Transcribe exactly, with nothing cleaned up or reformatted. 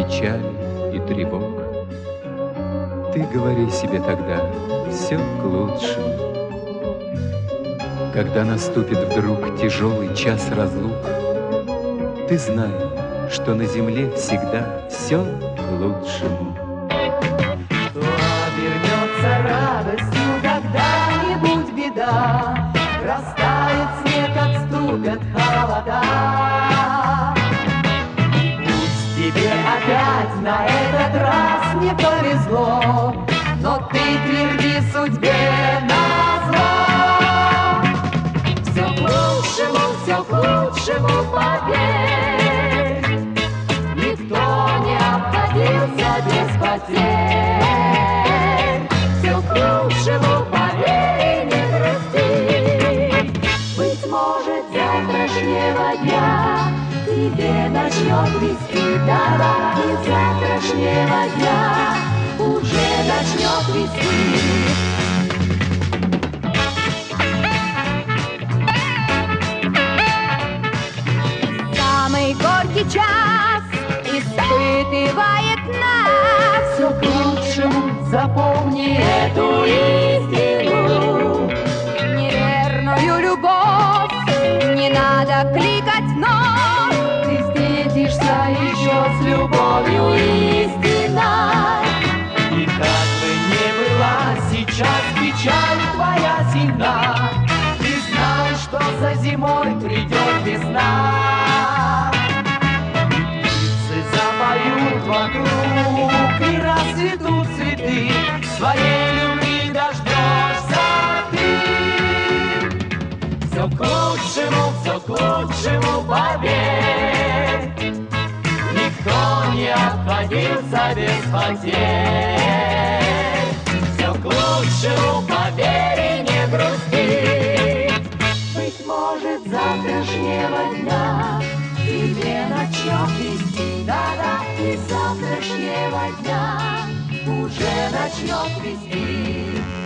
печали и тревог. Ты говори себе тогда, все к лучшему. Когда наступит вдруг тяжелый час разлук, ты знай, что на земле всегда все к лучшему. Что обернется радостью когда-нибудь беда, растает снег, отступят холода. Пусть тебе опять на этот раз не повезло, но ты тверди судьбе назло. Все к лучшему, все к лучшему, поверь, никто не обходился без потерь. Все к лучшему, поверь и не грусти. Быть может, завтрашнего дня тебе начнет вести, да-да, и завтрашнего дня уже начнет вести. Самый горький час испытывает нас. Все к лучшему, запомни эту истину. Неверную любовь не надо кликать вновь. Ты встретишься еще с любовью истинной. И как бы ни была сейчас печаль твоя сильна, ты знай, что за зимой придет весна. Птицы запоют вокруг и расцветут цветы, своей любви дождешься ты. Все к лучшему, все к лучшему, поверь, никто не обходился без потерь. Все к лучшему, поверь и не грусти. Быть может, завтрашнего дня тебе начнет вести, да-да, и завтрашнего дня уже начнет вести.